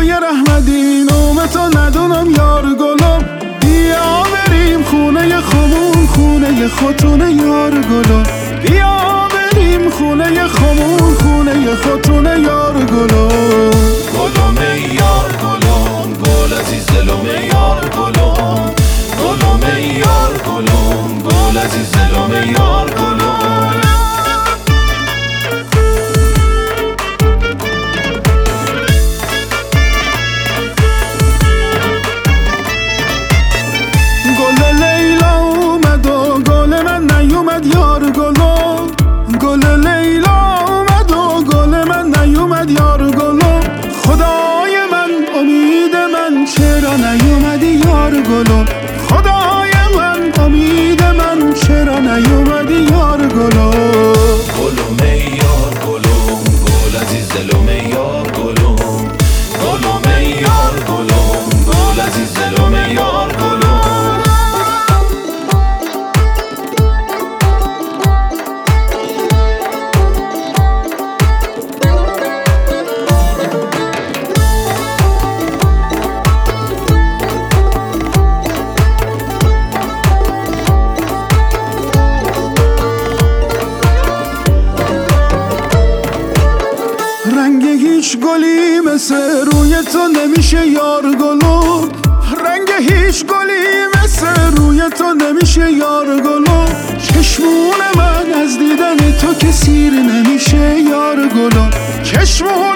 خونه رحمتی نوم تو ندونم یار گلم، بیا بریم خونه خمون، خونه خودتونه یار گلم، بیا بریم خونه خمون، خونه خودتونه یار گلم. گلم یار گلم، گل عزیز دلم یار گلم، گلم یار گلم، گل عزیز دلم یار گلم. گل لیلا اومد و گل من نیومد یار گلم، گل لیلا اومد و گل من نیومد یار گلم، خدای من امید من چرا نیومدی یار گلم، خدای من امید من چرا نیومدی یار گلم. گلم یار گلم، گل عزیز دلم یار گلم، گلم یار گلم، گل عزیز دلم یار گلم. رنگ هیچ گلی مثل روی تو نمیشه یار گلم، رنگ هیچ گلی مثل روی تو نمیشه یار گلم، چشمون من از دیدن تو که سیر نمیشه یار گلم، چشمون